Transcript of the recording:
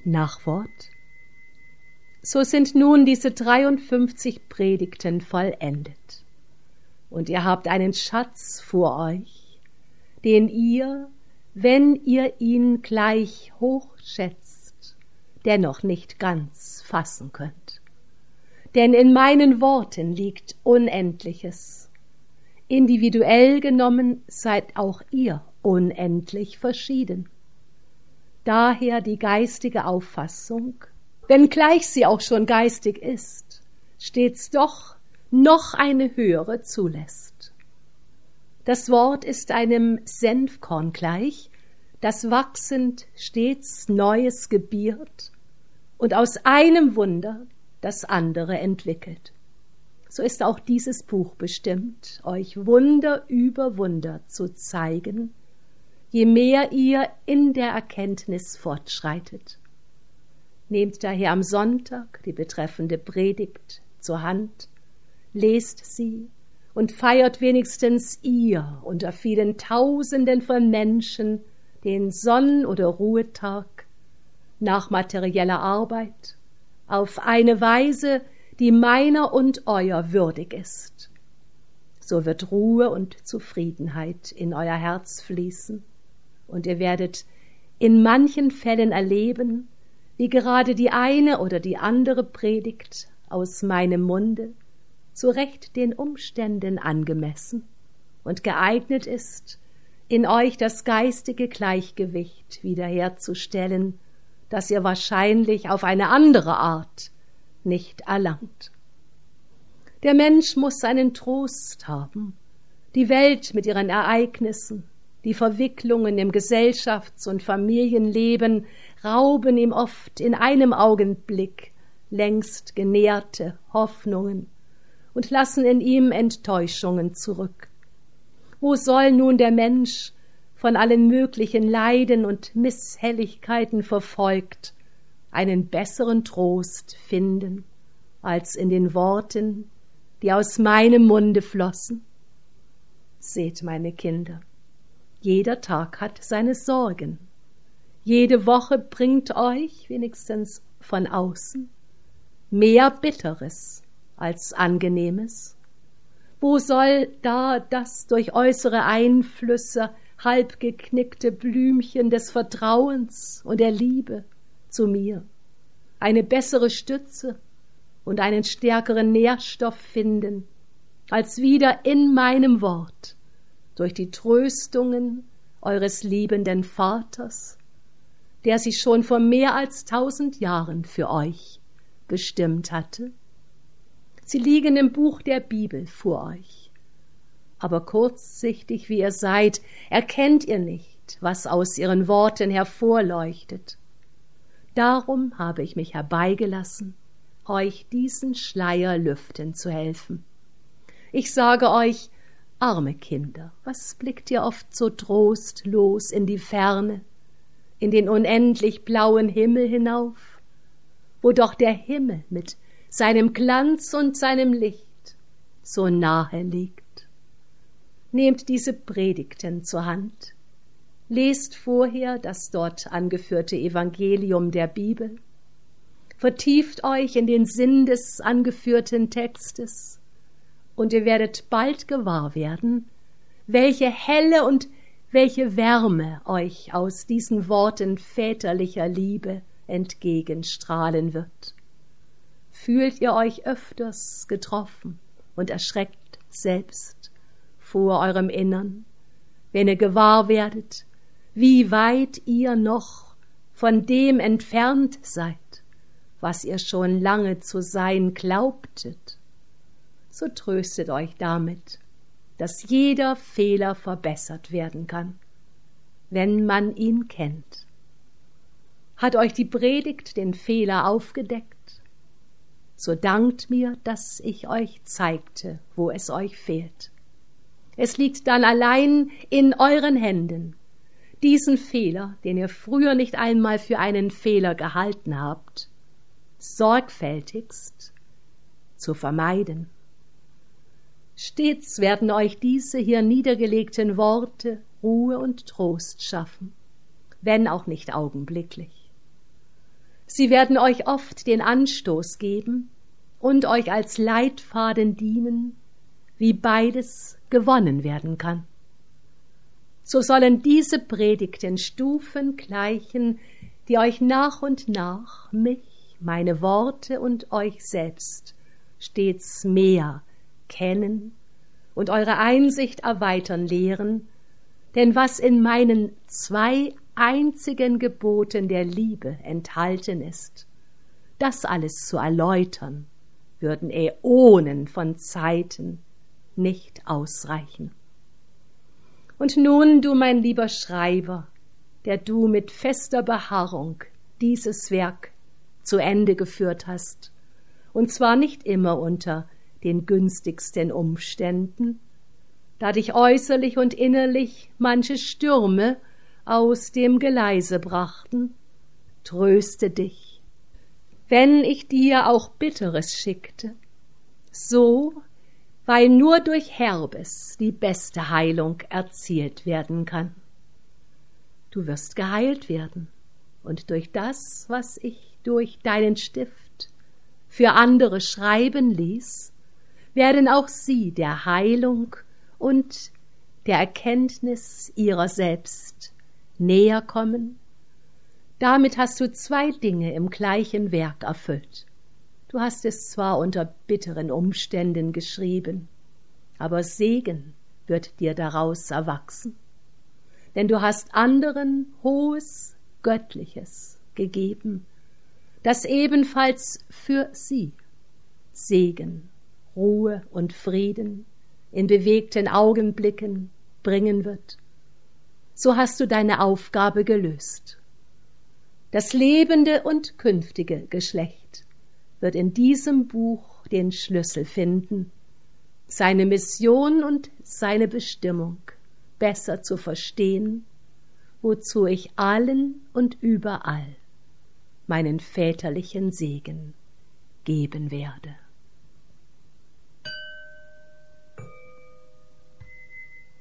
Nachwort. So sind nun diese 53 Predigten vollendet. Und ihr habt einen Schatz vor euch, den ihr, wenn ihr ihn gleich hoch schätzt, dennoch nicht ganz fassen könnt. Denn in meinen Worten liegt Unendliches. Individuell genommen seid auch ihr unendlich verschieden. Daher die geistige Auffassung, wenngleich sie auch schon geistig ist, stets doch noch eine höhere zulässt. Das Wort ist einem Senfkorn gleich, das wachsend stets Neues gebiert und aus einem Wunder das andere entwickelt. So ist auch dieses Buch bestimmt, euch Wunder über Wunder zu zeigen, je mehr ihr in der Erkenntnis fortschreitet. Nehmt daher am Sonntag die betreffende Predigt zur Hand, lest sie und feiert wenigstens ihr unter vielen Tausenden von Menschen den Sonn- oder Ruhetag nach materieller Arbeit auf eine Weise, die meiner und euer würdig ist. So wird Ruhe und Zufriedenheit in euer Herz fließen, und ihr werdet in manchen Fällen erleben, wie gerade die eine oder die andere Predigt aus meinem Munde zu Recht den Umständen angemessen und geeignet ist, in euch das geistige Gleichgewicht wiederherzustellen, das ihr wahrscheinlich auf eine andere Art nicht erlangt. Der Mensch muss seinen Trost haben. Die Welt mit ihren Ereignissen, die Verwicklungen im Gesellschafts- und Familienleben rauben ihm oft in einem Augenblick längst genährte Hoffnungen und lassen in ihm Enttäuschungen zurück. Wo soll nun der Mensch, von allen möglichen Leiden und Misshelligkeiten verfolgt, einen besseren Trost finden, als in den Worten, die aus meinem Munde flossen? Seht, meine Kinder, jeder Tag hat seine Sorgen. Jede Woche bringt euch, wenigstens von außen, mehr Bitteres als Angenehmes. Wo soll da das durch äußere Einflüsse halb geknickte Blümchen des Vertrauens und der Liebe zu mir eine bessere Stütze und einen stärkeren Nährstoff finden, als wieder in meinem Wort durch die Tröstungen eures liebenden Vaters, der sie schon vor mehr als 1000 Jahren für euch bestimmt hatte? Sie liegen im Buch der Bibel vor euch. Aber kurzsichtig wie ihr seid, erkennt ihr nicht, was aus ihren Worten hervorleuchtet. Darum habe ich mich herbeigelassen, euch diesen Schleier lüften zu helfen. Ich sage euch, arme Kinder, was blickt ihr oft so trostlos in die Ferne, in den unendlich blauen Himmel hinauf, wo doch der Himmel mit seinem Glanz und seinem Licht so nahe liegt? Nehmt diese Predigten zur Hand, lest vorher das dort angeführte Evangelium der Bibel, vertieft euch in den Sinn des angeführten Textes, und ihr werdet bald gewahr werden, welche Helle und welche Wärme euch aus diesen Worten väterlicher Liebe entgegenstrahlen wird. Fühlt ihr euch öfters getroffen und erschreckt selbst vor eurem Innern, wenn ihr gewahr werdet, wie weit ihr noch von dem entfernt seid, was ihr schon lange zu sein glaubtet? So tröstet euch damit, dass jeder Fehler verbessert werden kann, wenn man ihn kennt. Hat euch die Predigt den Fehler aufgedeckt, so dankt mir, dass ich euch zeigte, wo es euch fehlt. Es liegt dann allein in euren Händen, diesen Fehler, den ihr früher nicht einmal für einen Fehler gehalten habt, sorgfältigst zu vermeiden. Stets werden euch diese hier niedergelegten Worte Ruhe und Trost schaffen, wenn auch nicht augenblicklich. Sie werden euch oft den Anstoß geben und euch als Leitfaden dienen, wie beides gewonnen werden kann. So sollen diese Predigten Stufen gleichen, die euch nach und nach mich, meine Worte und euch selbst stets mehr kennen und eure Einsicht erweitern lehren, denn was in meinen 2 einzigen Geboten der Liebe enthalten ist, das alles zu erläutern, würden Äonen von Zeiten nicht ausreichen. Und nun, du mein lieber Schreiber, der du mit fester Beharrung dieses Werk zu Ende geführt hast, und zwar nicht immer unter den günstigsten Umständen, da dich äußerlich und innerlich manche Stürme aus dem Geleise brachten, tröste dich, wenn ich dir auch Bitteres schickte, so, weil nur durch Herbes die beste Heilung erzielt werden kann. Du wirst geheilt werden, und durch das, was ich durch deinen Stift für andere schreiben ließ, werden auch sie der Heilung und der Erkenntnis ihrer selbst näher kommen. Damit hast du 2 Dinge im gleichen Werk erfüllt. Du hast es zwar unter bitteren Umständen geschrieben, aber Segen wird dir daraus erwachsen, denn du hast anderen hohes Göttliches gegeben, das ebenfalls für sie Segen, Ruhe und Frieden in bewegten Augenblicken bringen wird. So hast du deine Aufgabe gelöst. Das lebende und künftige Geschlecht wird in diesem Buch den Schlüssel finden, seine Mission und seine Bestimmung besser zu verstehen, wozu ich allen und überall meinen väterlichen Segen geben werde.